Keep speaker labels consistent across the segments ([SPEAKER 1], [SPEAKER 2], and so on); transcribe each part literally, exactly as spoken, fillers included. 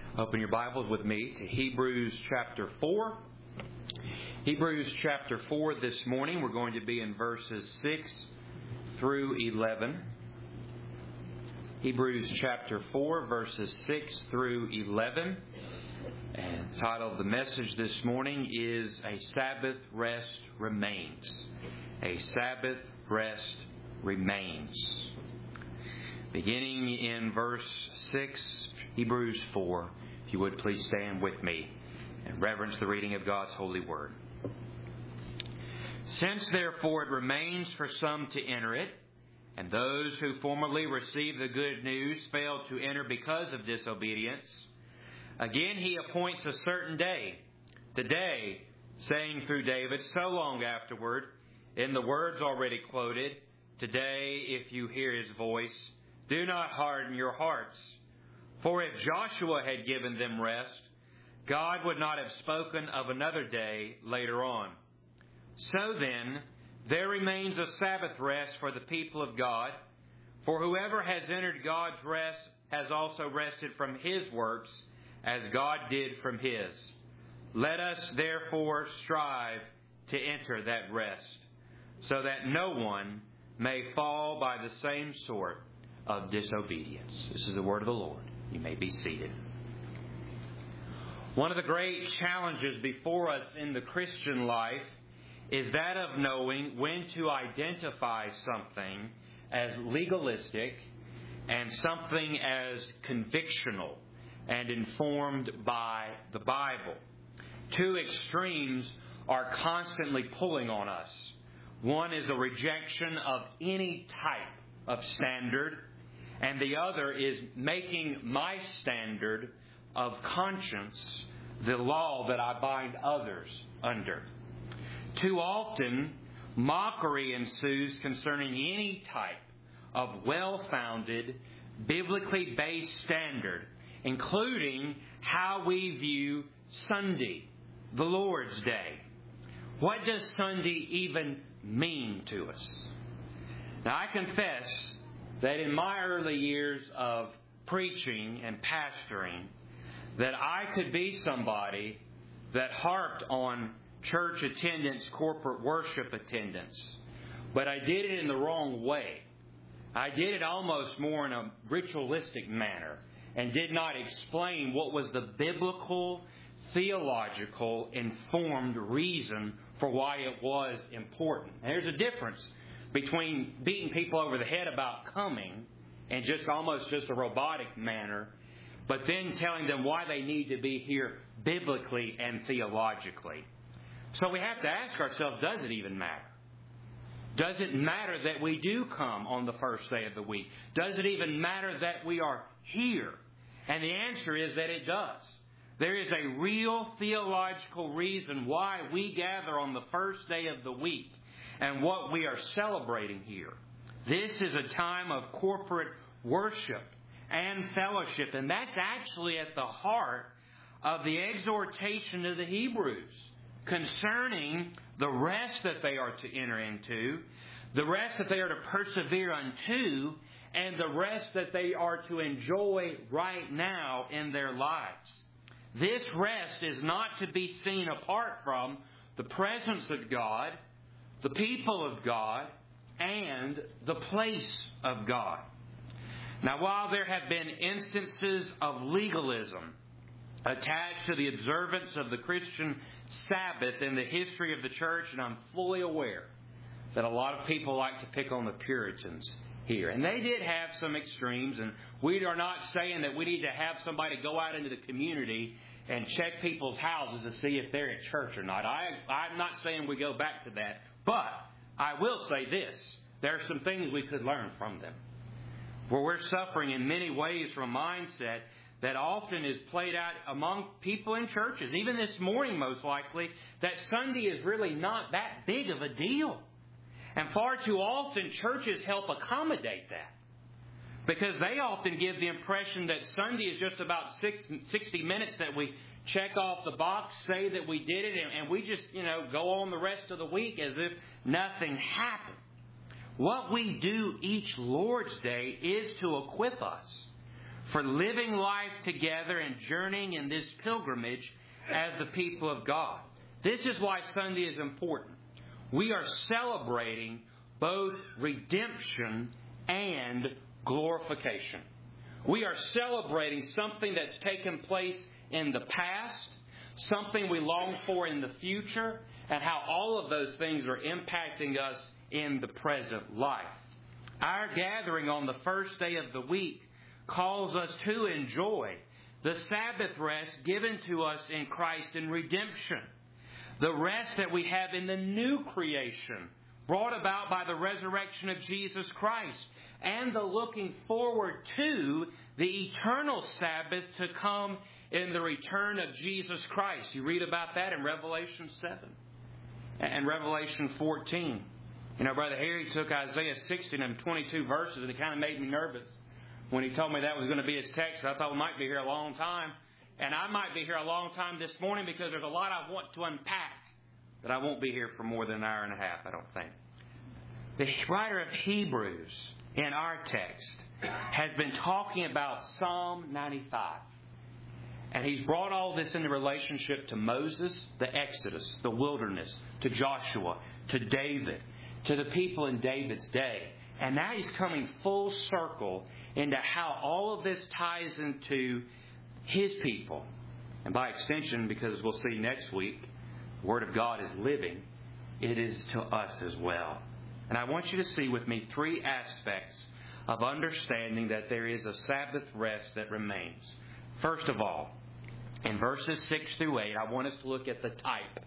[SPEAKER 1] Open your Bibles with me to Hebrews chapter four. Hebrews chapter four this morning. We're going to be in verses six through eleven. Hebrews chapter four, verses six through eleven. And the title of the message this morning is A Sabbath Rest Remains. A Sabbath Rest Remains. Beginning in verse six, Hebrews four. If you would please stand with me and reverence the reading of God's holy word. Since therefore it remains for some to enter it, and those who formerly received the good news failed to enter because of disobedience, again he appoints a certain day, the day, saying through David so long afterward, in the words already quoted, today if you hear his voice, do not harden your hearts. For if Joshua had given them rest, God would not have spoken of another day later on. So then, there remains a Sabbath rest for the people of God. For whoever has entered God's rest has also rested from his works, as God did from his. Let us therefore strive to enter that rest, so that no one may fall by the same sort of disobedience. This is the word of the Lord. You may be seated. One of the great challenges before us in the Christian life is that of knowing when to identify something as legalistic and something as convictional and informed by the Bible. Two extremes are constantly pulling on us. One is a rejection of any type of standard, and the other is making my standard of conscience the law that I bind others under. Too often, mockery ensues concerning any type of well-founded, biblically based standard, including how we view Sunday, the Lord's Day. What does Sunday even mean to us? Now, I confess that in my early years of preaching and pastoring, that I could be somebody that harped on church attendance, corporate worship attendance. But I did it in the wrong way. I did it almost more in a ritualistic manner and did not explain what was the biblical, theological, informed reason for why it was important. And there's a difference between beating people over the head about coming and just almost just a robotic manner, but then telling them why they need to be here biblically and theologically. So we have to ask ourselves, does it even matter? Does it matter that we do come on the first day of the week? Does it even matter that we are here? And the answer is that it does. There is a real theological reason why we gather on the first day of the week and what we are celebrating here. This is a time of corporate worship and fellowship, and that's actually at the heart of the exhortation of the Hebrews concerning the rest that they are to enter into, the rest that they are to persevere unto, and the rest that they are to enjoy right now in their lives. This rest is not to be seen apart from the presence of God, the people of God, and the place of God. Now, while there have been instances of legalism attached to the observance of the Christian Sabbath in the history of the church, and I'm fully aware that a lot of people like to pick on the Puritans here. And they did have some extremes, and we are not saying that we need to have somebody go out into the community and check people's houses to see if they're at church or not. I, I'm not saying we go back to that. But I will say this, there are some things we could learn from them. Where we're suffering in many ways from a mindset that often is played out among people in churches, even this morning most likely, that Sunday is really not that big of a deal. And far too often churches help accommodate that. Because they often give the impression that Sunday is just about sixty minutes that we check off the box, say that we did it, and we just, you know, go on the rest of the week as if nothing happened. What we do each Lord's Day is to equip us for living life together and journeying in this pilgrimage as the people of God. This is why Sunday is important. We are celebrating both redemption and glorification. We are celebrating something that's taken place in the past, something we long for in the future, and how all of those things are impacting us in the present life. Our gathering on the first day of the week calls us to enjoy the Sabbath rest given to us in Christ in redemption, the rest that we have in the new creation brought about by the resurrection of Jesus Christ, and the looking forward to the eternal Sabbath to come in the return of Jesus Christ. You read about that in Revelation seven and Revelation fourteen. You know, Brother Harry took Isaiah sixteen and twenty-two verses, and it kind of made me nervous when he told me that was going to be his text. I thought we might be here a long time. And I might be here a long time this morning because there's a lot I want to unpack. But I won't be here for more than an hour and a half, I don't think. The writer of Hebrews in our text has been talking about Psalm ninety-five. And he's brought all this into relationship to Moses, the Exodus, the wilderness, to Joshua, to David, to the people in David's day. And now he's coming full circle into how all of this ties into his people. And by extension, because we'll see next week, the Word of God is living, it is to us as well. And I want you to see with me three aspects of understanding that there is a Sabbath rest that remains. First of all, in verses six through eight, I want us to look at the type,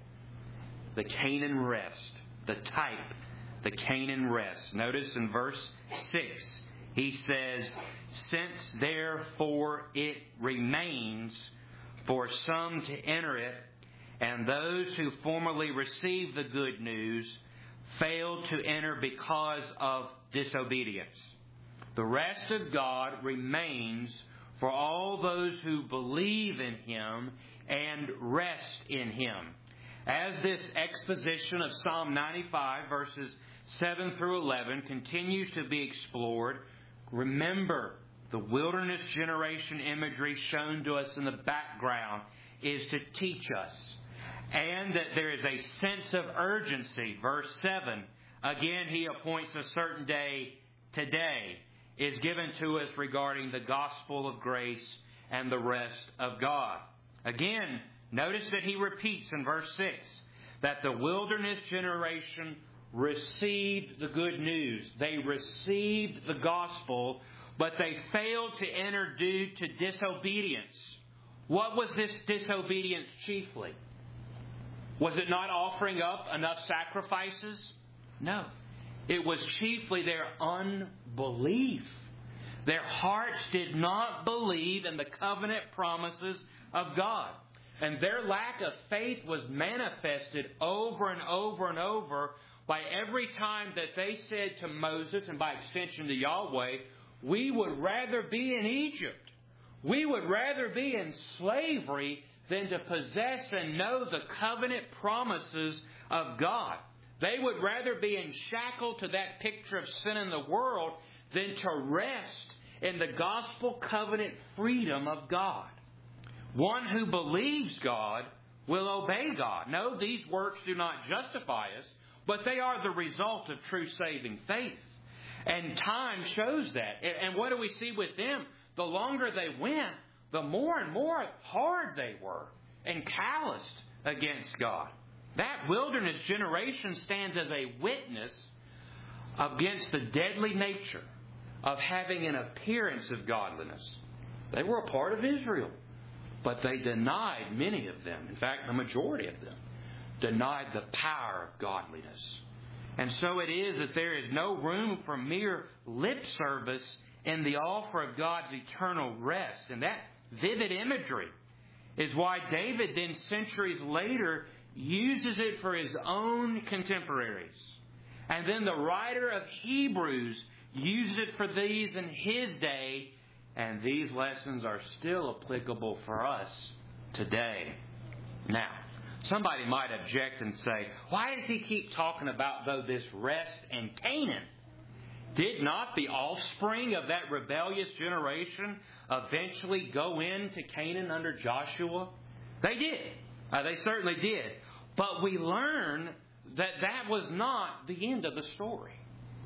[SPEAKER 1] the Canaan rest. The type, the Canaan rest. Notice in verse six, he says, "Since therefore it remains for some to enter it, and those who formerly received the good news failed to enter because of disobedience. The rest of God remains for all those who believe in Him and rest in Him." As this exposition of Psalm ninety-five, verses seven through eleven, continues to be explored, remember the wilderness generation imagery shown to us in the background is to teach us. And that there is a sense of urgency. Verse seven, again, He appoints a certain day today, is given to us regarding the gospel of grace and the rest of God. Again, notice that He repeats in verse six that the wilderness generation received the good news. They received the gospel, but they failed to enter due to disobedience. What was this disobedience chiefly? Was it not offering up enough sacrifices? No. It was chiefly their unbelief. Their hearts did not believe in the covenant promises of God. And their lack of faith was manifested over and over and over by every time that they said to Moses, and by extension to Yahweh, we would rather be in Egypt. We would rather be in slavery than to possess and know the covenant promises of God. They would rather be enshackled to that picture of sin in the world than to rest in the gospel covenant freedom of God. One who believes God will obey God. No, these works do not justify us, but they are the result of true saving faith. And time shows that. And what do we see with them? The longer they went, the more and more hard they were and calloused against God. That wilderness generation stands as a witness against the deadly nature of having an appearance of godliness. They were a part of Israel, but they denied, many of them, in fact, the majority of them, denied the power of godliness. And so it is that there is no room for mere lip service in the offer of God's eternal rest. And that vivid imagery is why David then centuries later uses it for his own contemporaries. And then the writer of Hebrews uses it for these in his day. And these lessons are still applicable for us today. Now, somebody might object and say, why does he keep talking about, though, this rest in Canaan? Did not the offspring of that rebellious generation eventually go into Canaan under Joshua? They did. Uh, they certainly did. But we learn that that was not the end of the story.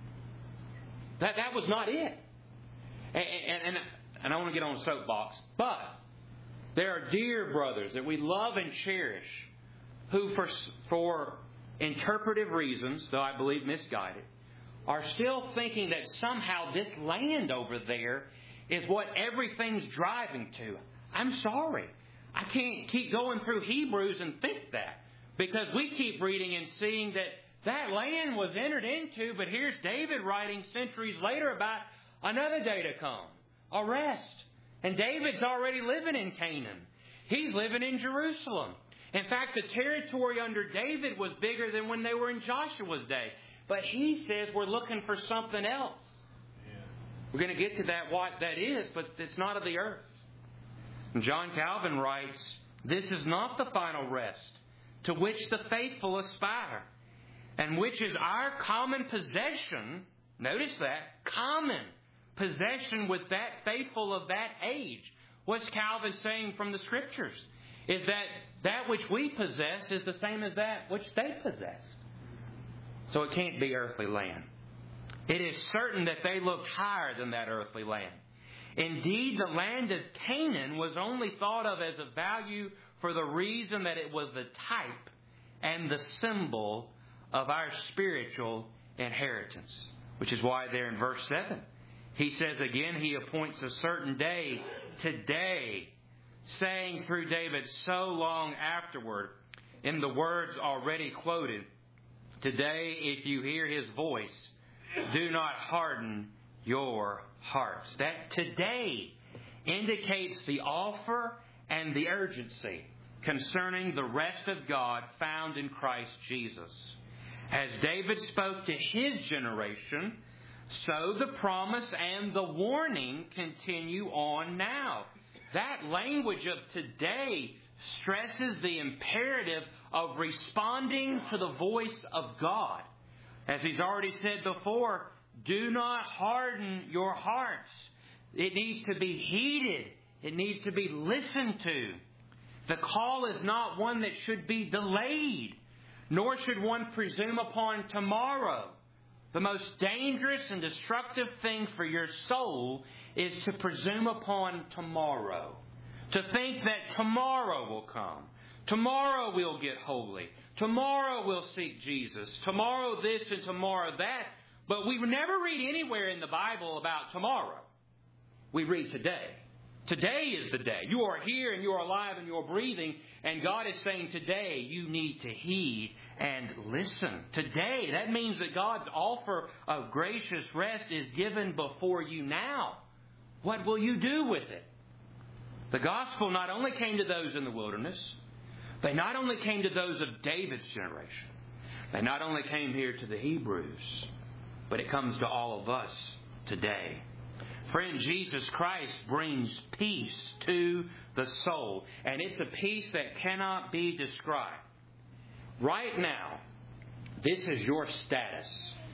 [SPEAKER 1] That that was not it. And, and, and, and I want to get on a soapbox. But there are dear brothers that we love and cherish who, for, for interpretive reasons, though I believe misguided, are still thinking that somehow this land over there is what everything's driving to. I'm sorry. I can't keep going through Hebrews and think that. Because we keep reading and seeing that that land was entered into, but here's David writing centuries later about another day to come, a rest. And David's already living in Canaan. He's living in Jerusalem. In fact, the territory under David was bigger than when they were in Joshua's day. But he says we're looking for something else. Yeah. We're going to get to that, what that is, but it's not of the earth. And John Calvin writes, this is not the final rest to which the faithful aspire, and which is our common possession. Notice that, common possession with that faithful of that age. What's Calvin saying from the Scriptures? Is that that which we possess is the same as that which they possessed. So it can't be earthly land. It is certain that they looked higher than that earthly land. Indeed, the land of Canaan was only thought of as a value for the reason that it was the type and the symbol of our spiritual inheritance. Which is why there in verse seven, he says again, he appoints a certain day, today, saying through David so long afterward, in the words already quoted, today, if you hear His voice, do not harden your hearts. That today indicates the offer and the urgency concerning the rest of God found in Christ Jesus. As David spoke to his generation, so the promise and the warning continue on now. That language of today stresses the imperative of responding to the voice of God. As he's already said before, do not harden your hearts. It needs to be heeded. It needs to be listened to. The call is not one that should be delayed, nor should one presume upon tomorrow. The most dangerous and destructive thing for your soul is to presume upon tomorrow. To think that tomorrow will come. Tomorrow we'll get holy. Tomorrow we'll seek Jesus. Tomorrow this and tomorrow that. But we never read anywhere in the Bible about tomorrow. We read today. Today is the day. You are here and you are alive and you are breathing. And God is saying today you need to heed and listen. Today, that means that God's offer of gracious rest is given before you now. What will you do with it? The gospel not only came to those in the wilderness, they not only came to those of David's generation. They not only came here to the Hebrews, but it comes to all of us today. Friend, Jesus Christ brings peace to the soul. And it's a peace that cannot be described. Right now, this is your status.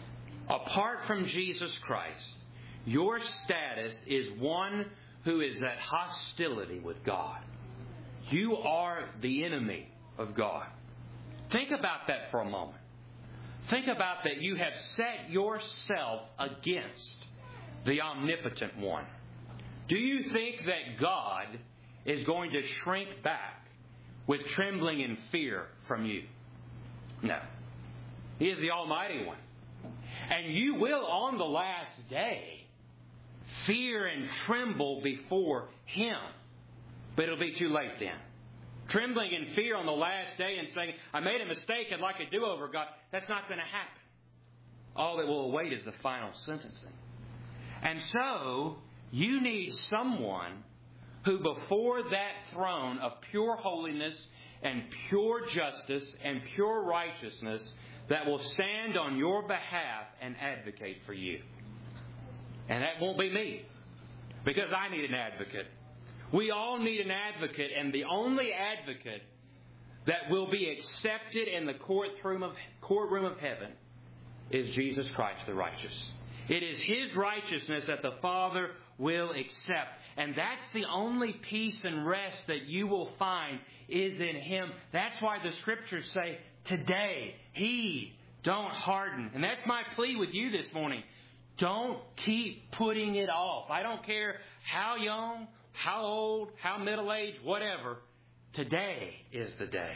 [SPEAKER 1] Apart from Jesus Christ, your status is one who is at hostility with God. You are the enemy of God. Think about that for a moment. Think about that you have set yourself against the omnipotent one. Do you think that God is going to shrink back with trembling and fear from you? No. He is the Almighty One. And you will on the last day fear and tremble before Him. But it'll be too late then. Trembling and fear on the last day and saying, I made a mistake, I'd like a do-over, God. That's not going to happen. All that will await is the final sentencing. And so, you need someone who before that throne of pure holiness and pure justice and pure righteousness that will stand on your behalf and advocate for you. And that won't be me, because I need an advocate. We all need an advocate, and the only advocate that will be accepted in the courtroom of, courtroom of heaven is Jesus Christ the righteous. It is His righteousness that the Father will accept. And that's the only peace and rest that you will find is in Him. That's why the Scriptures say, today, heed, don't harden. And that's my plea with you this morning. Don't keep putting it off. I don't care how young, how old, how middle-aged, whatever. Today is the day.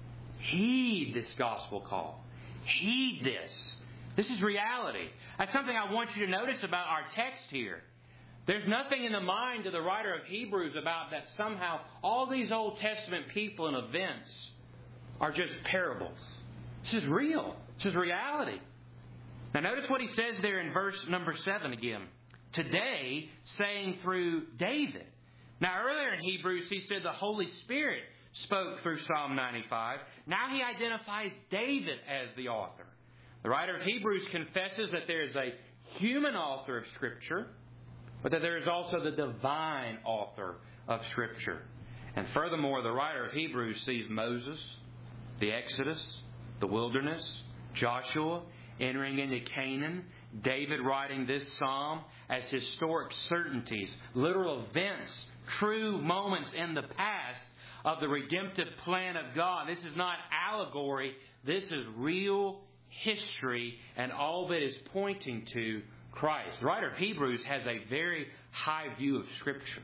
[SPEAKER 1] Heed this gospel call. Heed this. This is reality. That's something I want you to notice about our text here. There's nothing in the mind of the writer of Hebrews about that somehow all these Old Testament people and events are just parables. This is real. This is reality. Now notice what he says there in verse number seven again. Today, saying through David. Now earlier in Hebrews he said the Holy Spirit spoke through Psalm ninety-five. Now he identifies David as the author. The writer of Hebrews confesses that there is a human author of Scripture, but that there is also the divine author of Scripture. And furthermore, the writer of Hebrews sees Moses, the Exodus, the wilderness, Joshua entering into Canaan, David writing this psalm as historic certainties, literal events, true moments in the past of the redemptive plan of God. This is not allegory. This is real history, and all that is pointing to Christ. The writer of Hebrews has a very high view of Scripture.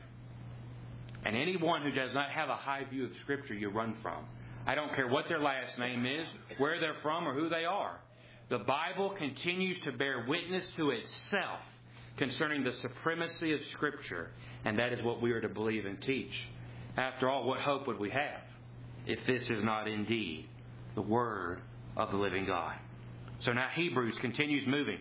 [SPEAKER 1] And anyone who does not have a high view of Scripture, you run from. I don't care what their last name is, where they're from, or who they are. The Bible continues to bear witness to itself concerning the supremacy of Scripture, and that is what we are to believe and teach. After all, what hope would we have if this is not indeed the Word of the living God? So now Hebrews continues moving.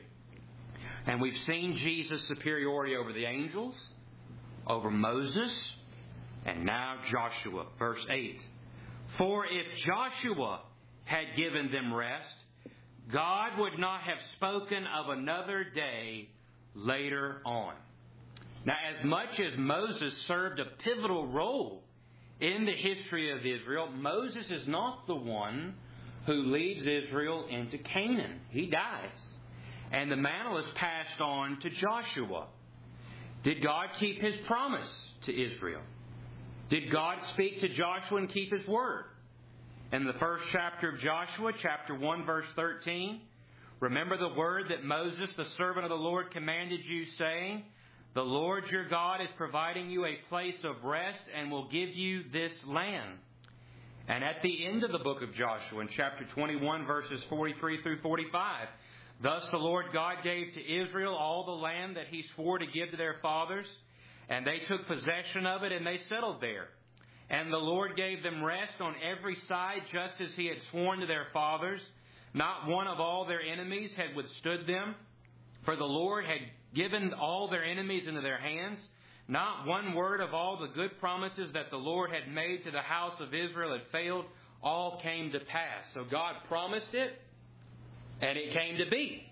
[SPEAKER 1] And we've seen Jesus' superiority over the angels, over Moses, and now Joshua. Verse eight. For if Joshua had given them rest, God would not have spoken of another day later on. Now, as much as Moses served a pivotal role in the history of Israel, Moses is not the one who leads Israel into Canaan. He dies. And the mantle is passed on to Joshua. Did God keep His promise to Israel? Did God speak to Joshua and keep His word? In the first chapter of Joshua, chapter one, verse thirteen, remember the word that Moses, the servant of the Lord, commanded you, saying, the Lord your God is providing you a place of rest and will give you this land. And at the end of the book of Joshua, in chapter twenty-one, verses forty-three through forty-five, thus the Lord God gave to Israel all the land that He swore to give to their fathers, and they took possession of it, and they settled there. And the Lord gave them rest on every side, just as He had sworn to their fathers. Not one of all their enemies had withstood them, for the Lord had given all their enemies into their hands. Not one word of all the good promises that the Lord had made to the house of Israel had failed. All came to pass. So God promised it, and it came to be.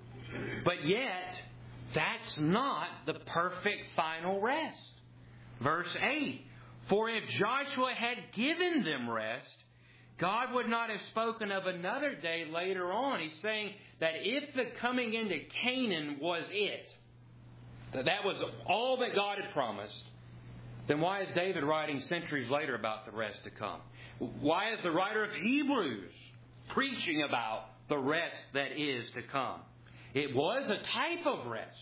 [SPEAKER 1] But yet, that's not the perfect final rest. Verse eight. For if Joshua had given them rest, God would not have spoken of another day later on. He's saying that if the coming into Canaan was it, that that was all that God had promised, then why is David writing centuries later about the rest to come? Why is the writer of Hebrews preaching about the rest that is to come? It was a type of rest.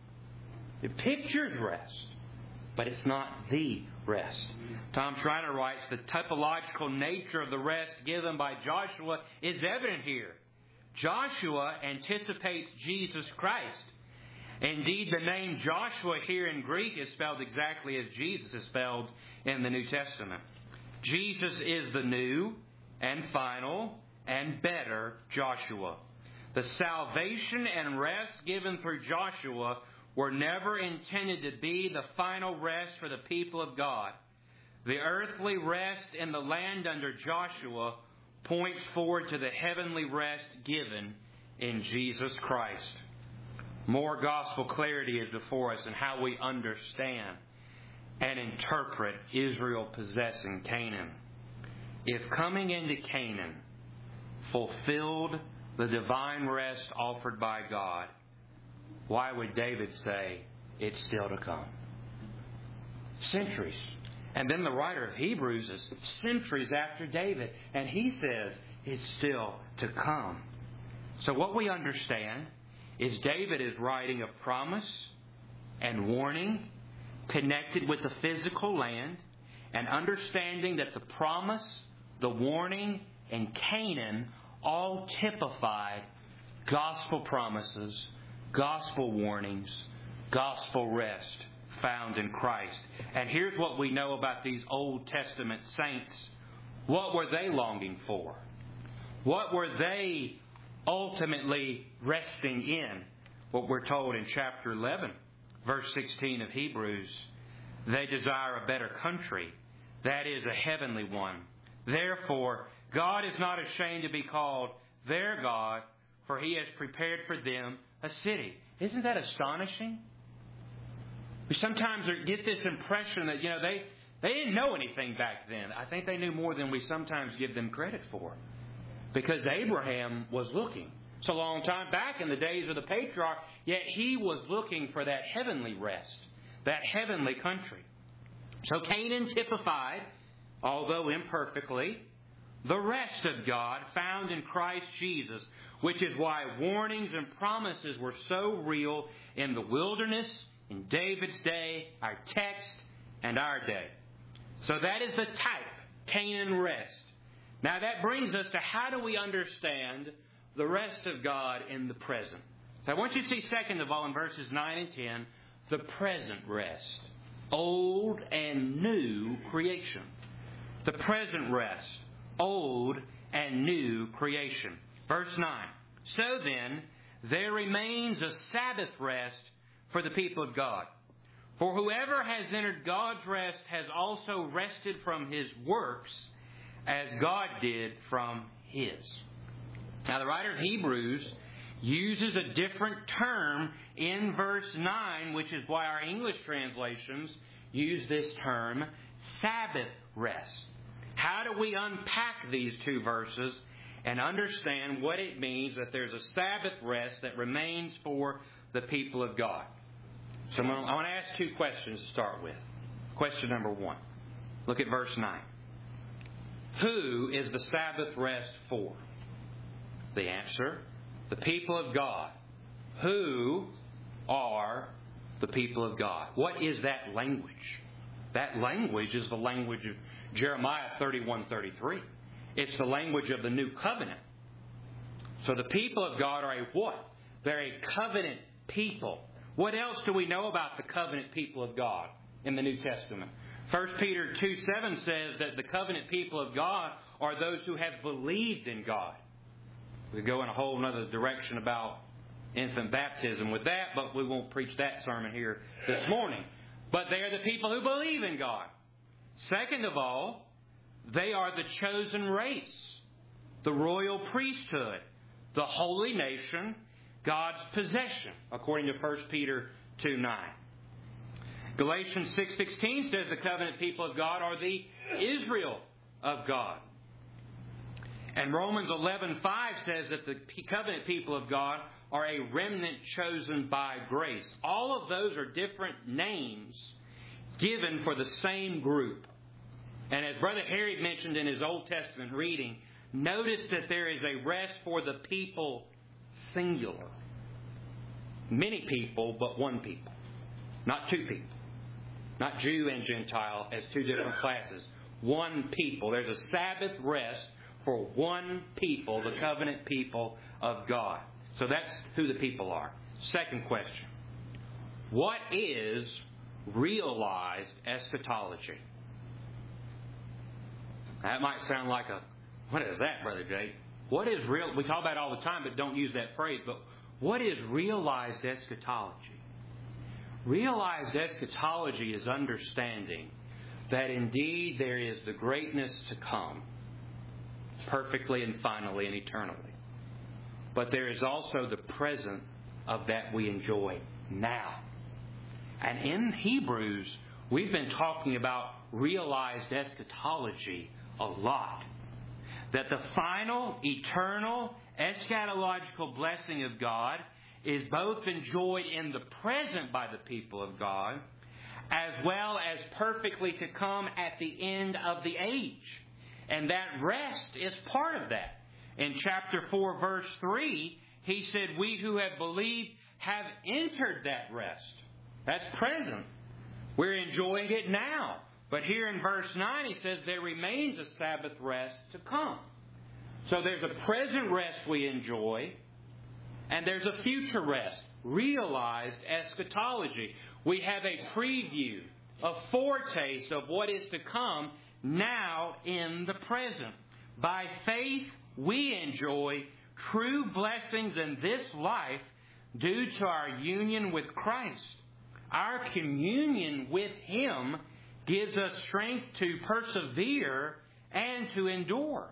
[SPEAKER 1] It pictures rest, but it's not the rest. Tom Schreiner writes, the typological nature of the rest given by Joshua is evident here. Joshua anticipates Jesus Christ. Indeed, the name Joshua here in Greek is spelled exactly as Jesus is spelled in the New Testament. Jesus is the new and final and better Joshua. The salvation and rest given through Joshua were never intended to be the final rest for the people of God. The earthly rest in the land under Joshua points forward to the heavenly rest given in Jesus Christ. More gospel clarity is before us in how we understand and interpret Israel possessing Canaan. If coming into Canaan fulfilled the divine rest offered by God, why would David say it's still to come. Centuries. And then the writer of Hebrews is centuries after David, and he says it's still to come. So what we understand is David is writing a promise and warning connected with the physical land, and understanding that the promise, the warning, and Canaan all typified gospel promises, gospel warnings, gospel rest found in Christ. And here's what we know about these Old Testament saints. What were they longing for? What were they ultimately resting in? What we're told in chapter eleven, verse sixteen of Hebrews. They desire a better country, that is, a heavenly one. Therefore, God is not ashamed to be called their God, for He has prepared for them a city. Isn't that astonishing? We sometimes get this impression that, you know, they, they didn't know anything back then. I think they knew more than we sometimes give them credit for. Because Abraham was looking. It's a long time back in the days of the patriarch, yet he was looking for that heavenly rest, that heavenly country. So Canaan typified, although imperfectly, the rest of God found in Christ Jesus, which is why warnings and promises were so real in the wilderness, in David's day, our text, and our day. So that is the type, Canaan rest. Now that brings us to how do we understand the rest of God in the present. So I want you to see, second of all, in verses nine and ten, the present rest. Old and new creation. The present rest. Old and new creation. Verse nine. So then, there remains a Sabbath rest for the people of God. For whoever has entered God's rest has also rested from his works as God did from His. Now the writer of Hebrews uses a different term in verse nine, which is why our English translations use this term, Sabbath rest. How do we unpack these two verses and understand what it means that there's a Sabbath rest that remains for the people of God? So I want to ask two questions to start with. Question number one. Look at verse nine. Who is the Sabbath rest for? The answer, the people of God. Who are the people of God? What is that language? That language is the language of Jeremiah thirty-one thirty-three. It's the language of the new covenant. So the people of God are a what? They're a covenant people. What else do we know about the covenant people of God in the New Testament? First Peter two seven says that the covenant people of God are those who have believed in God. We could go in a whole other direction about infant baptism with that, but we won't preach that sermon here this morning. But they are the people who believe in God. Second of all, they are the chosen race, the royal priesthood, the holy nation, God's possession, according to First Peter two nine. Galatians six sixteen says the covenant people of God are the Israel of God. And Romans eleven five says that the covenant people of God are a remnant chosen by grace. All of those are different names given for the same group. And as Brother Harry mentioned in his Old Testament reading, notice that there is a rest for the people singular. Many people, but one people. Not two people. Not Jew and Gentile as two different classes. One people. There's a Sabbath rest for one people, the covenant people of God. So that's who the people are. Second question. What is realized eschatology? That might sound like a, what is that, Brother Jake? What is real? We talk about it all the time, but don't use that phrase. But what is realized eschatology? Realized eschatology is understanding that indeed there is the greatness to come, perfectly and finally and eternally. But there is also the present of that we enjoy now. And in Hebrews, we've been talking about realized eschatology a lot. That the final, eternal, eschatological blessing of God is both enjoyed in the present by the people of God, as well as perfectly to come at the end of the age. And that rest is part of that. In chapter four, verse three, he said, we who have believed have entered that rest. That's present. We're enjoying it now. But here in verse nine, he says there remains a Sabbath rest to come. So there's a present rest we enjoy, and there's a future rest, realized eschatology. We have a preview, a foretaste of what is to come now in the present. By faith, we enjoy true blessings in this life due to our union with Christ. Our communion with Him gives us strength to persevere and to endure.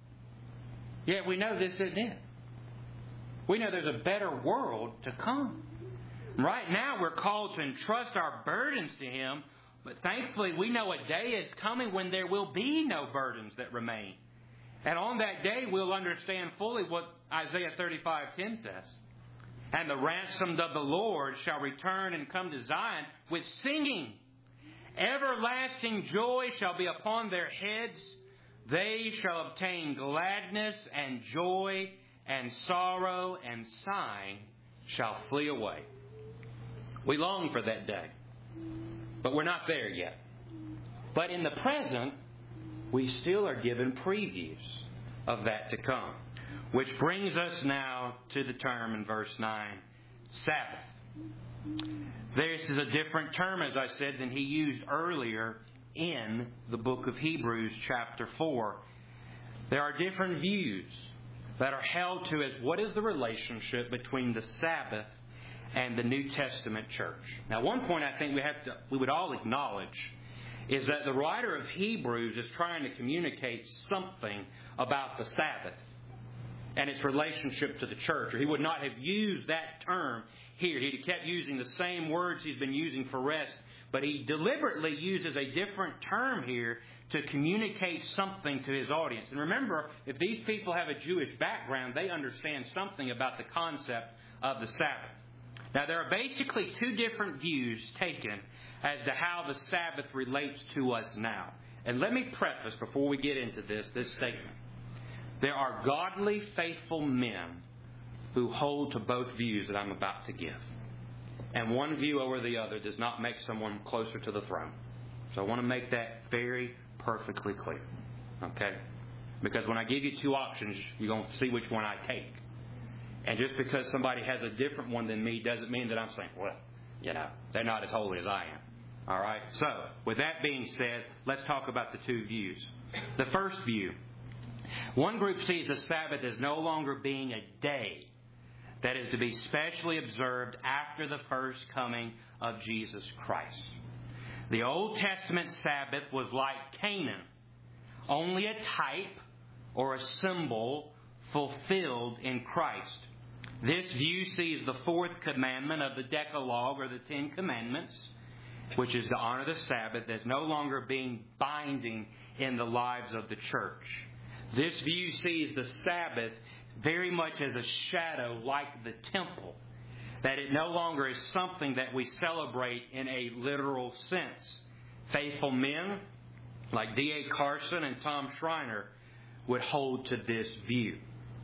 [SPEAKER 1] Yet we know this isn't it. We know there's a better world to come. Right now we're called to entrust our burdens to Him, but thankfully we know a day is coming when there will be no burdens that remain. And on that day we'll understand fully what Isaiah thirty-five ten says. And the ransomed of the Lord shall return and come to Zion with singing. Everlasting joy shall be upon their heads. They shall obtain gladness and joy, and sorrow and sighing shall flee away. We long for that day, but we're not there yet. But in the present, we still are given previews of that to come. Which brings us now to the term in verse nine, Sabbath. This is a different term, as I said, than he used earlier in the book of Hebrews chapter four. There are different views that are held to as what is the relationship between the Sabbath and the New Testament church. Now, one point I think we have to, we would all acknowledge is that the writer of Hebrews is trying to communicate something about the Sabbath and its relationship to the church. Or he would not have used that term here. He'd have kept using the same words he's been using for rest, but he deliberately uses a different term here to communicate something to his audience. And remember, if these people have a Jewish background, they understand something about the concept of the Sabbath. Now, there are basically two different views taken as to how the Sabbath relates to us now. And let me preface, before we get into this, this statement. There are godly, faithful men who hold to both views that I'm about to give. And one view over the other does not make someone closer to the throne. So I want to make that very perfectly clear. Okay? Because when I give you two options, you're going to see which one I take. And just because somebody has a different one than me doesn't mean that I'm saying, well, you know, they're not as holy as I am. All right? So, with that being said, let's talk about the two views. The first view. One group sees the Sabbath as no longer being a day that is to be specially observed after the first coming of Jesus Christ. The Old Testament Sabbath was like Canaan, only a type or a symbol fulfilled in Christ. This view sees the fourth commandment of the Decalogue, or the Ten Commandments, which is to honor the Sabbath, as no longer being binding in the lives of the church. This view sees the Sabbath very much as a shadow like the temple, that it no longer is something that we celebrate in a literal sense. Faithful men like D A Carson and Tom Schreiner would hold to this view.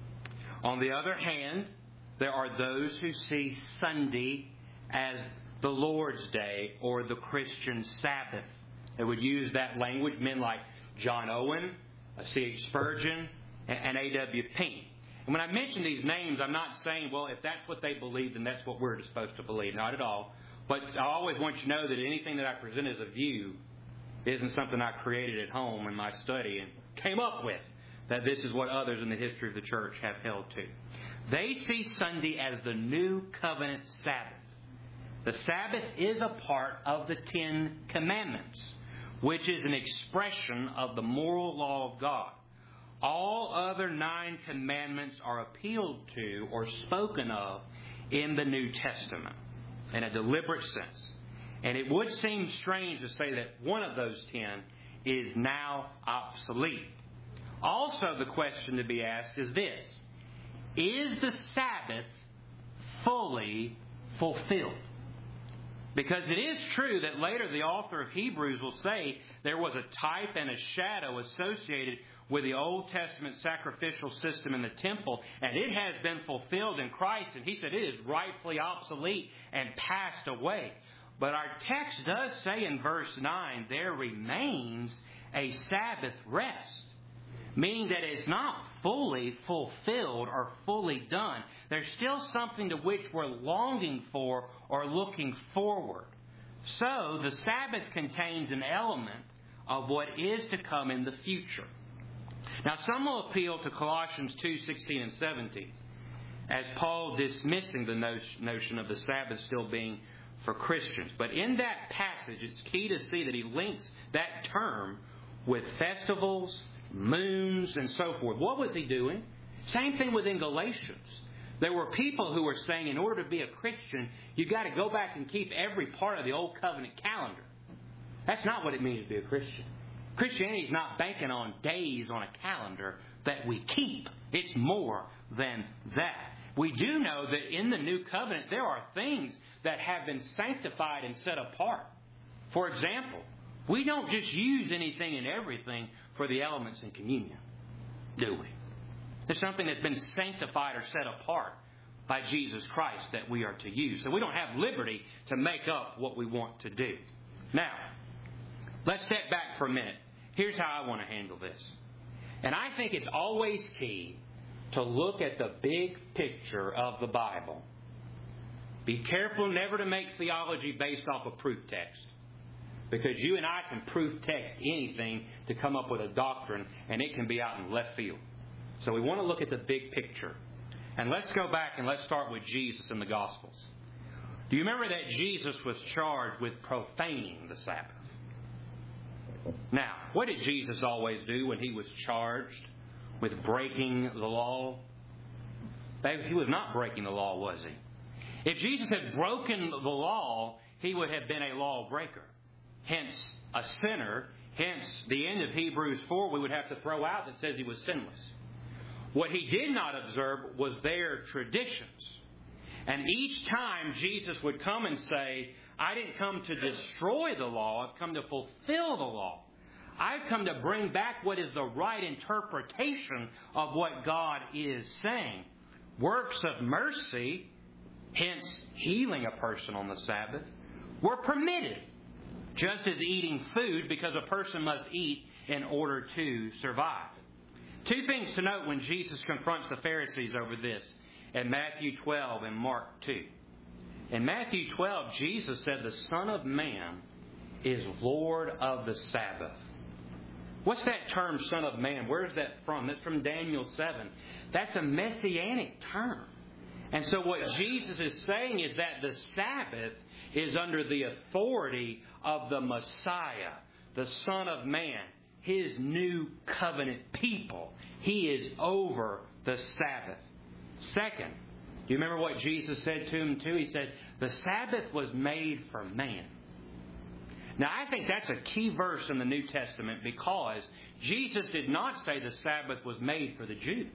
[SPEAKER 1] On the other hand, there are those who see Sunday as the Lord's Day or the Christian Sabbath. They would use that language, men like John Owen, C H Spurgeon, and A W Pink. And when I mention these names, I'm not saying, well, if that's what they believe, then that's what we're supposed to believe. Not at all. But I always want you to know that anything that I present as a view isn't something I created at home in my study and came up with. That this is what others in the history of the church have held to. They see Sunday as the new covenant Sabbath. The Sabbath is a part of the Ten Commandments, which is an expression of the moral law of God. All other nine commandments are appealed to or spoken of in the New Testament in a deliberate sense. And it would seem strange to say that one of those ten is now obsolete. Also, the question to be asked is this: is the Sabbath fully fulfilled. Because it is true that later the author of Hebrews will say there was a type and a shadow associated with the Old Testament sacrificial system in the temple, and it has been fulfilled in Christ, and he said it is rightfully obsolete and passed away. But our text does say in verse nine, there remains a Sabbath rest, meaning that it's not fully fulfilled or fully done. There's still something to which we're longing for or looking forward. So the Sabbath contains an element of what is to come in the future. Now some will appeal to Colossians two sixteen and seventeen as Paul dismissing the notion of the Sabbath still being for Christians. But in that passage, it's key to see that he links that term with festivals, moons, and so forth. What was he doing? Same thing within Galatians. There were people who were saying in order to be a Christian, you've got to go back and keep every part of the Old Covenant calendar. That's not what it means to be a Christian. Christianity is not banking on days on a calendar that we keep. It's more than that. We do know that in the New Covenant, there are things that have been sanctified and set apart. For example, we don't just use anything and everything for the elements in communion, do we? There's something that's been sanctified or set apart by Jesus Christ that we are to use. So we don't have liberty to make up what we want to do. Now, let's step back for a minute. Here's how I want to handle this. And I think it's always key to look at the big picture of the Bible. Be careful never to make theology based off a proof text. Because you and I can proof text anything to come up with a doctrine, and it can be out in left field. So we want to look at the big picture. And let's go back and let's start with Jesus in the Gospels. Do you remember that Jesus was charged with profaning the Sabbath? Now, what did Jesus always do when he was charged with breaking the law? He was not breaking the law, was he? If Jesus had broken the law, he would have been a lawbreaker. Hence, a sinner. Hence, the end of Hebrews four we would have to throw out that says he was sinless. What he did not observe was their traditions. And each time Jesus would come and say, I didn't come to destroy the law, I've come to fulfill the law. I've come to bring back what is the right interpretation of what God is saying. Works of mercy, hence healing a person on the Sabbath, were permitted. Just as eating food, because a person must eat in order to survive. Two things to note when Jesus confronts the Pharisees over this in Matthew twelve and Mark two. In Matthew twelve, Jesus said, the Son of Man is Lord of the Sabbath. What's that term, Son of Man? Where is that from? That's from Daniel seven. That's a messianic term. And so what Jesus is saying is that the Sabbath is under the authority of the Messiah, the Son of Man, His new covenant people. He is over the Sabbath. Second, do you remember what Jesus said to him too? He said, the Sabbath was made for man. Now, I think that's a key verse in the New Testament because Jesus did not say the Sabbath was made for the Jew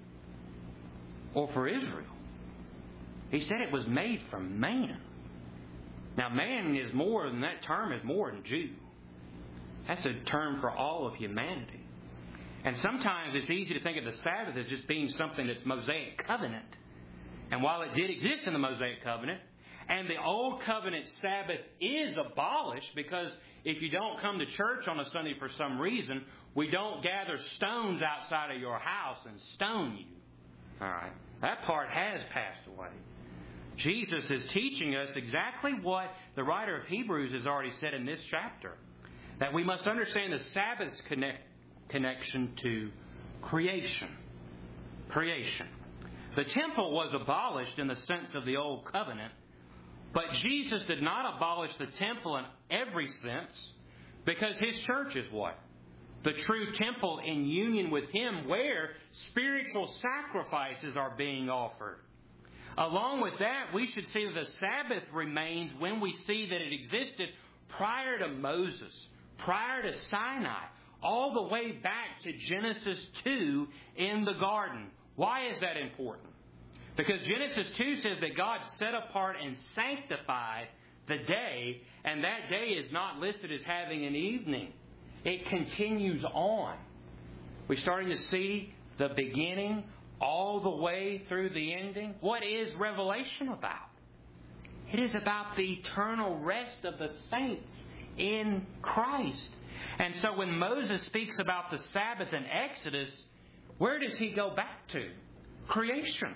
[SPEAKER 1] or for Israel. He said it was made for man. Now, man is more than that term, is more than Jew. That's a term for all of humanity. And sometimes it's easy to think of the Sabbath as just being something that's Mosaic covenant. And while it did exist in the Mosaic covenant, and the Old Covenant Sabbath is abolished because if you don't come to church on a Sunday for some reason, we don't gather stones outside of your house and stone you. All right. That part has passed away. Jesus is teaching us exactly what the writer of Hebrews has already said in this chapter. That we must understand the Sabbath's connect, connection to creation. Creation. The temple was abolished in the sense of the Old Covenant, but Jesus did not abolish the temple in every sense because His church is what? The true temple in union with Him where spiritual sacrifices are being offered. Along with that, we should see that the Sabbath remains when we see that it existed prior to Moses, prior to Sinai, all the way back to Genesis two in the garden. Why is that important? Because Genesis two says that God set apart and sanctified the day, and that day is not listed as having an evening. It continues on. We're starting to see the beginning all the way through the ending. What is Revelation about? It is about the eternal rest of the saints in Christ. And so when Moses speaks about the Sabbath in Exodus, where does he go back to? Creation.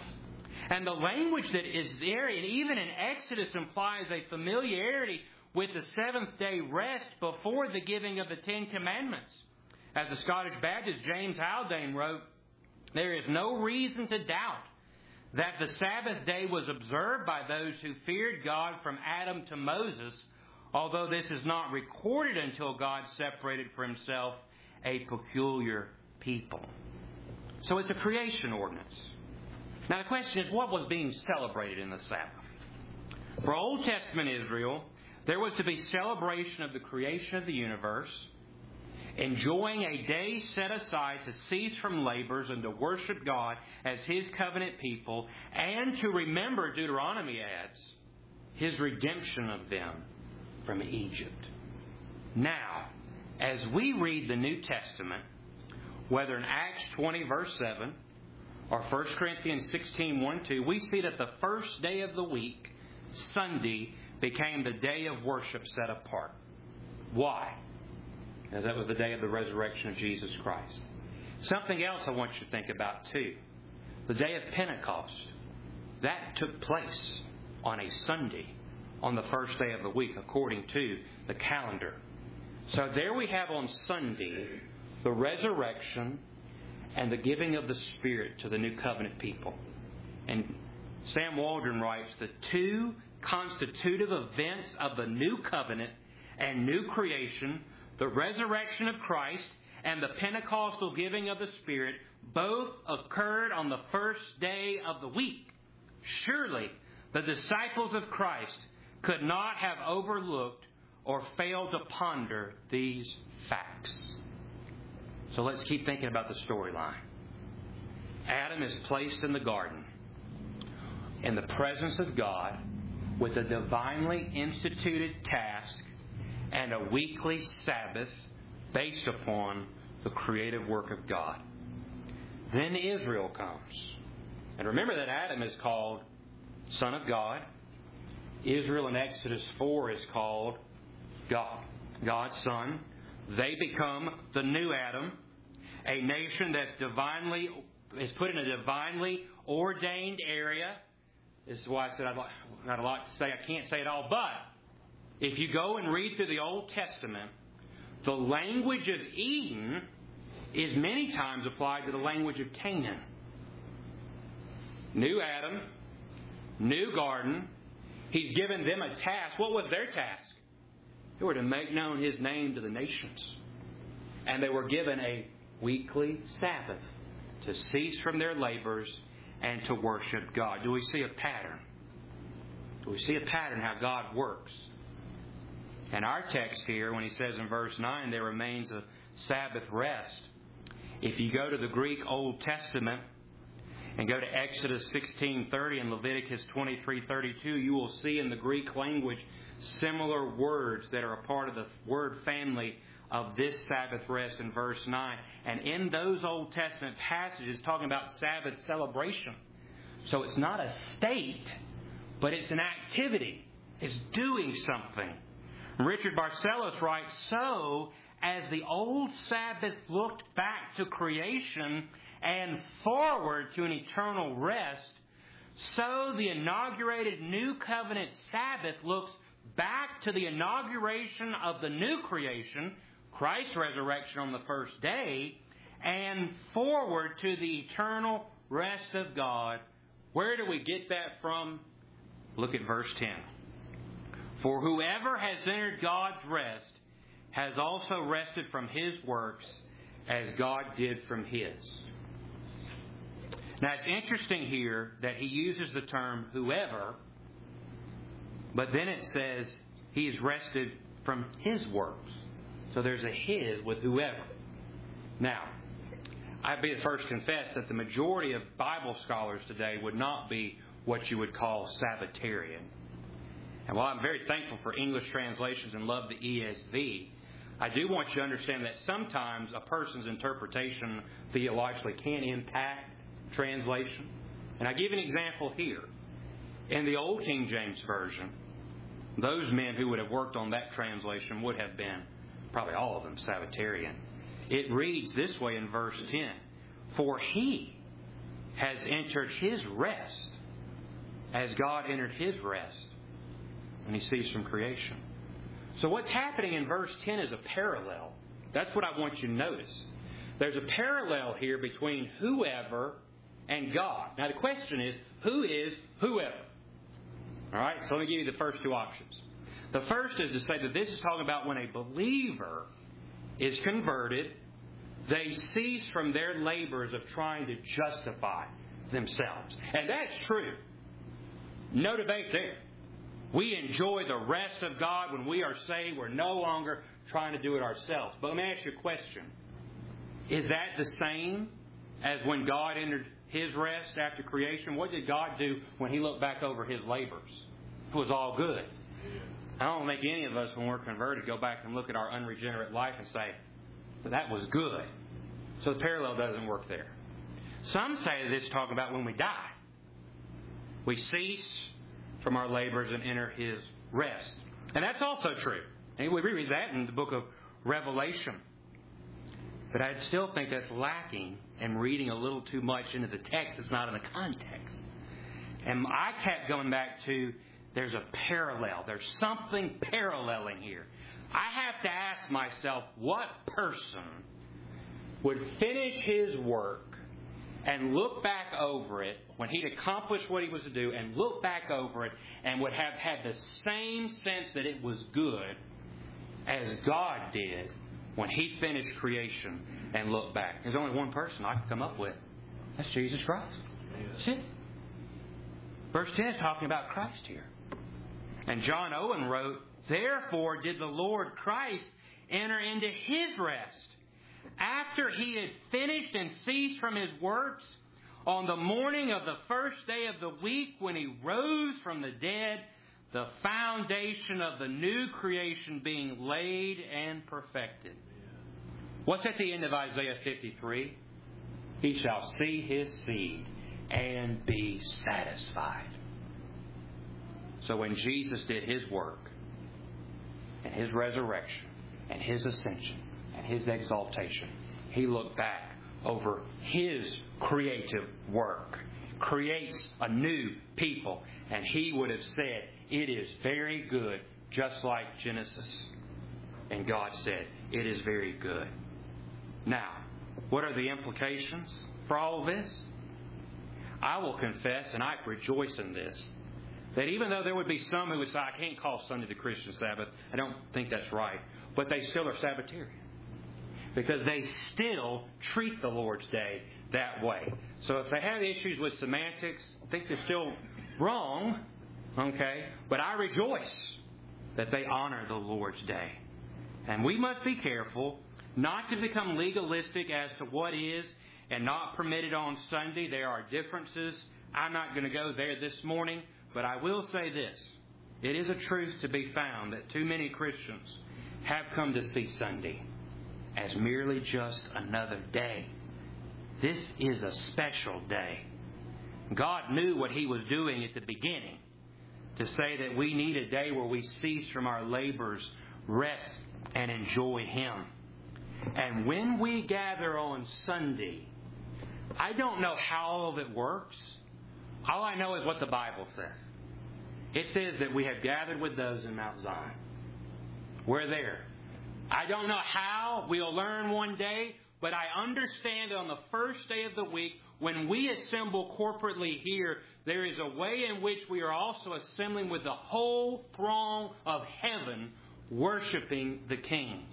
[SPEAKER 1] And the language that is there, and even in Exodus, implies a familiarity with the seventh day rest before the giving of the Ten Commandments. As the Scottish Baptist James Haldane wrote, there is no reason to doubt that the Sabbath day was observed by those who feared God from Adam to Moses, although this is not recorded until God separated for himself a peculiar people. So it's a creation ordinance. Now the question is, what was being celebrated in the Sabbath? For Old Testament Israel, there was to be celebration of the creation of the universe, enjoying a day set aside to cease from labors and to worship God as His covenant people, and to remember, Deuteronomy adds, His redemption of them from Egypt. Now, as we read the New Testament, whether in Acts twenty, verse seven, or First Corinthians sixteen, one, two, we see that the first day of the week, Sunday, became the day of worship set apart. Why? Because that was the day of the resurrection of Jesus Christ. Something else I want you to think about too. The day of Pentecost. That took place on a Sunday, on the first day of the week, according to the calendar. So there we have on Sunday the resurrection and the giving of the Spirit to the new covenant people. And Sam Waldron writes, the two constitutive events of the new covenant and new creation, the resurrection of Christ and the Pentecostal giving of the Spirit, both occurred on the first day of the week. Surely the disciples of Christ could not have overlooked or failed to ponder these facts. So let's keep thinking about the storyline. Adam is placed in the garden in the presence of God with a divinely instituted task and a weekly Sabbath based upon the creative work of God. Then Israel comes. And remember that Adam is called Son of God. Israel in Exodus four is called God, God's Son. They become the new Adam, a nation that's divinely is put in a divinely ordained area. This is why I said I'd like, not a lot to say. I can't say it all, but if you go and read through the Old Testament, the language of Eden is many times applied to the language of Canaan. New Adam, new garden. He's given them a task. What was their task? They were to make known His name to the nations. And they were given a weekly Sabbath to cease from their labors and to worship God. Do we see a pattern? Do we see a pattern how God works? And our text here, when he says in verse nine, there remains a Sabbath rest. If you go to the Greek Old Testament and go to Exodus sixteen thirty and Leviticus twenty-three thirty-two, you will see in the Greek language similar words that are a part of the word family of this Sabbath rest in verse nine. And in those Old Testament passages talking about Sabbath celebration. So it's not a state, but it's an activity. It's doing something. Richard Barcellos writes, so as the old Sabbath looked back to creation and forward to an eternal rest, so the inaugurated New Covenant Sabbath looks back to the inauguration of the new creation, Christ's resurrection on the first day, and forward to the eternal rest of God. Where do we get that from? Look at verse ten. For whoever has entered God's rest has also rested from his works as God did from His. Now it's interesting here that he uses the term whoever, but then it says he has rested from His works. So there's a His with whoever. Now, I'd be the first to confess that the majority of Bible scholars today would not be what you would call Sabbatarian. And while I'm very thankful for English translations and love the E S V, I do want you to understand that sometimes a person's interpretation theologically can impact translation. And I give an example here. In the Old King James Version, those men who would have worked on that translation would have been, probably all of them, Sabbatarian. It reads this way in verse ten, "For He has entered His rest as God entered His rest when He ceased from creation." So what's happening in verse ten is a parallel. That's what I want you to notice. There's a parallel here between whoever and God. Now the question is, who is whoever? All right, so let me give you the first two options. The first is to say that this is talking about when a believer is converted, they cease from their labors of trying to justify themselves. And that's true. No debate there. We enjoy the rest of God when we are saved. We're no longer trying to do it ourselves. But let me ask you a question. Is that the same as when God entered His rest after creation? What did God do when He looked back over His labors? It was all good. I don't think any of us, when we're converted, go back and look at our unregenerate life and say, that was good. So the parallel doesn't work there. Some say that it's talking about when we die. We cease from our labors and enter His rest. And that's also true. And we read that in the book of Revelation. But I still think that's lacking and reading a little too much into the text that's not in the context. And I kept going back to, there's a parallel. There's something paralleling here. I have to ask myself, what person would finish his work and look back over it when he'd accomplished what he was to do and look back over it and would have had the same sense that it was good as God did when He finished creation and looked back? There's only one person I can come up with. That's Jesus Christ. That's it. Verse ten is talking about Christ here. And John Owen wrote, "Therefore did the Lord Christ enter into His rest, after He had finished and ceased from His works, on the morning of the first day of the week when He rose from the dead, the foundation of the new creation being laid and perfected." What's at the end of Isaiah fifty-three? He shall see His seed and be satisfied. So when Jesus did His work and His resurrection and His ascension and His exaltation, He looked back over His creative work, creates a new people, and He would have said, "It is very good," just like Genesis. And God said, "It is very good." Now, what are the implications for all of this? I will confess, and I rejoice in this, that even though there would be some who would say, "I can't call Sunday the Christian Sabbath," I don't think that's right, but they still are Sabbatarian, because they still treat the Lord's Day that way. So if they have issues with semantics, I think they're still wrong, okay? But I rejoice that they honor the Lord's Day. And we must be careful not to become legalistic as to what is and not permitted on Sunday. There are differences. I'm not going to go there this morning, but I will say this. It is a truth to be found that too many Christians have come to see Sunday as merely just another day. This is a special day. God knew what He was doing at the beginning to say that we need a day where we cease from our labors, rest, and enjoy Him. And when we gather on Sunday, I don't know how all of it works. All I know is what the Bible says. It says that we have gathered with those in Mount Zion. We're there. I don't know how. We'll learn one day. But I understand that on the first day of the week, when we assemble corporately here, there is a way in which we are also assembling with the whole throng of heaven, worshiping the King.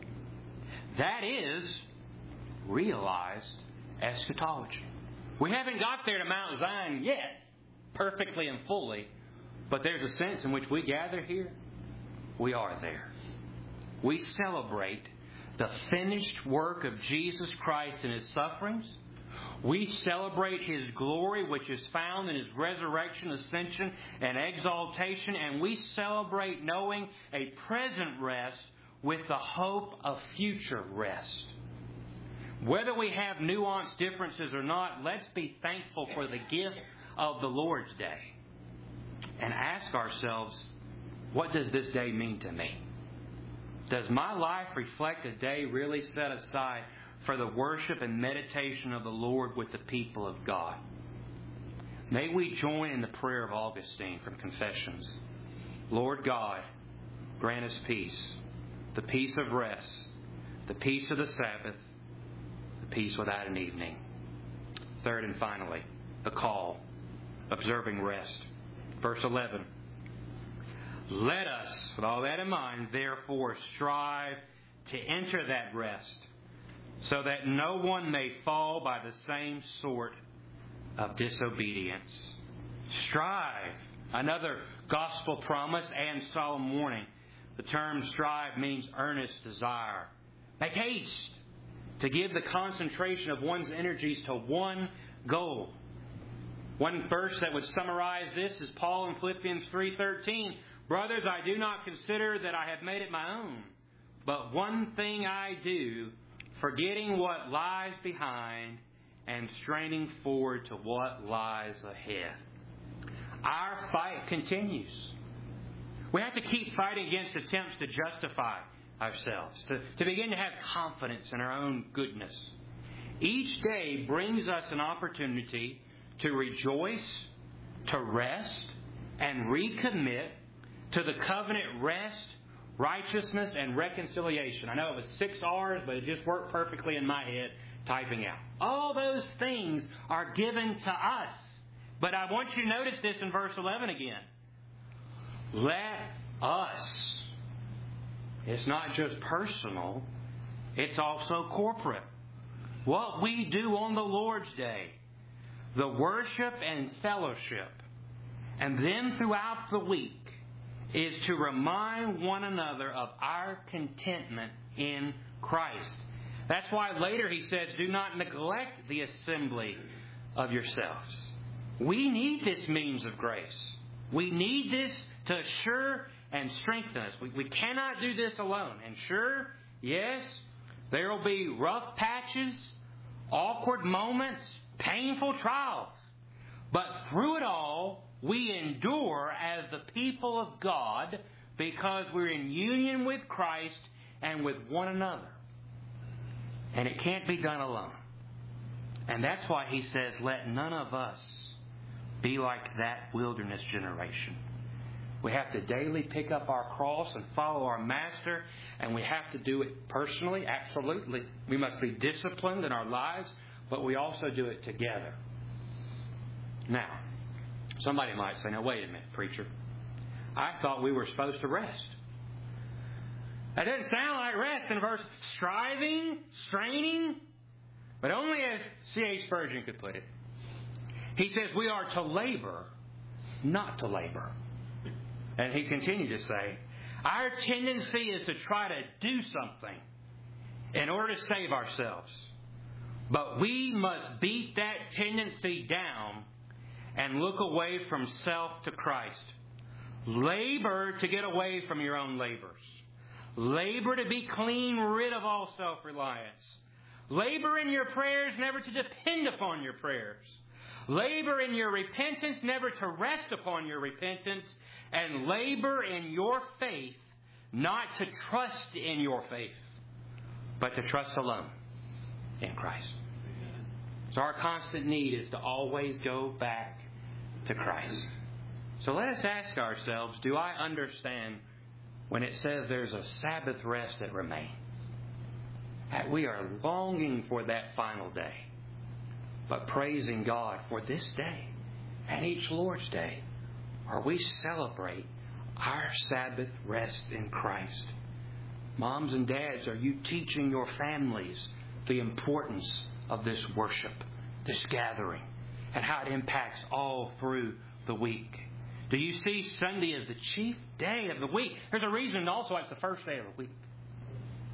[SPEAKER 1] That is realized eschatology. We haven't got there to Mount Zion yet, perfectly and fully, but there's a sense in which we gather here, we are there. We celebrate the finished work of Jesus Christ in His sufferings. We celebrate His glory, which is found in His resurrection, ascension, and exaltation. And we celebrate knowing a present rest with the hope of future rest. Whether we have nuanced differences or not, let's be thankful for the gift of the Lord's Day. And ask ourselves, what does this day mean to me? Does my life reflect a day really set aside for the worship and meditation of the Lord with the people of God? May we join in the prayer of Augustine from Confessions. Lord God, grant us peace, the peace of rest, the peace of the Sabbath, the peace without an evening. Third and finally, the call, observing rest. Verse eleven. Let us, with all that in mind, therefore strive to enter that rest, so that no one may fall by the same sort of disobedience. Strive, another gospel promise and solemn warning. The term strive means earnest desire. Make haste to give the concentration of one's energies to one goal. One verse that would summarize this is Paul in Philippians three thirteen. Brothers, I do not consider that I have made it my own, but one thing I do, forgetting what lies behind and straining forward to what lies ahead. Our fight continues. We have to keep fighting against attempts to justify ourselves, to, to begin to have confidence in our own goodness. Each day brings us an opportunity to rejoice, to rest, and recommit to the covenant rest, righteousness, and reconciliation. I know it was six R's, but it just worked perfectly in my head typing out. All those things are given to us. But I want you to notice this in verse eleven again. Let us. It's not just personal, it's also corporate. What we do on the Lord's Day, the worship and fellowship, and then throughout the week, is to remind one another of our contentment in Christ. That's why later he says, do not neglect the assembly of yourselves. We need this means of grace. We need this to assure and strengthen us. We, we cannot do this alone. And sure, yes, there will be rough patches, awkward moments, painful trials. But through it all, we endure as the people of God because we're in union with Christ and with one another. And it can't be done alone. And that's why he says, let none of us be like that wilderness generation. We have to daily pick up our cross and follow our Master, and we have to do it personally, absolutely. We must be disciplined in our lives, but we also do it together. Now, somebody might say, now wait a minute, preacher. I thought we were supposed to rest. That doesn't sound like rest in verse striving, straining, but only as C H Spurgeon could put it. He says we are to labor, not to labor. And he continued to say, our tendency is to try to do something in order to save ourselves. But we must beat that tendency down and look away from self to Christ. Labor to get away from your own labors. Labor to be clean rid of all self-reliance. Labor in your prayers never to depend upon your prayers. Labor in your repentance never to rest upon your repentance. And labor in your faith not to trust in your faith, but to trust alone in Christ. So our constant need is to always go back to Christ. So let us ask ourselves, do I understand when it says there's a Sabbath rest that remains? That we are longing for that final day, but praising God for this day and each Lord's Day, where we celebrate our Sabbath rest in Christ. Moms and dads, are you teaching your families the importance of this worship, this gathering, and how it impacts all through the week? Do you see Sunday as the chief day of the week? There's a reason also it's the first day of the week.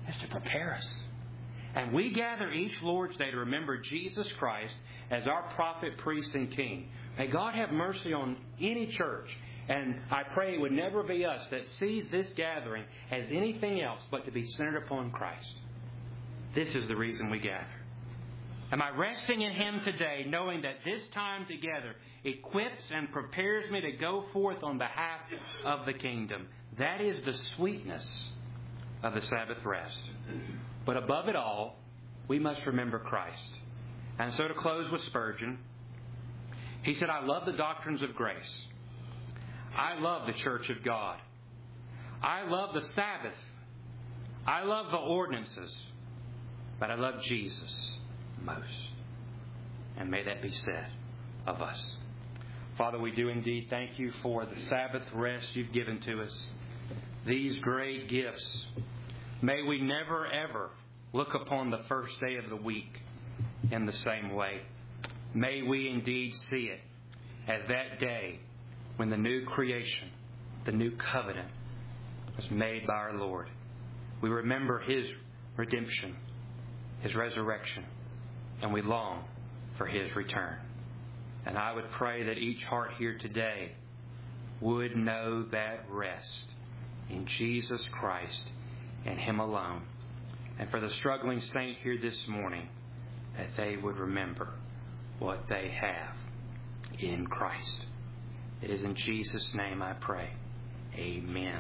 [SPEAKER 1] That's to prepare us. And we gather each Lord's Day to remember Jesus Christ as our prophet, priest, and king. May God have mercy on any church. And I pray it would never be us that sees this gathering as anything else but to be centered upon Christ. This is the reason we gather. Am I resting in Him today, knowing that this time together equips and prepares me to go forth on behalf of the kingdom? That is the sweetness of the Sabbath rest. But above it all, we must remember Christ. And so to close with Spurgeon, he said, I love the doctrines of grace. I love the church of God. I love the Sabbath. I love the ordinances. But I love Jesus most. And may that be said of us. Father, we do indeed thank You for the Sabbath rest You've given to us. These great gifts. May we never ever look upon the first day of the week in the same way. May we indeed see it as that day when the new creation, the new covenant, was made by our Lord. We remember His redemption, His resurrection, and we long for His return. And I would pray that each heart here today would know that rest in Jesus Christ and Him alone. And for the struggling saint here this morning, that they would remember what they have in Christ. It is in Jesus' name I pray. Amen.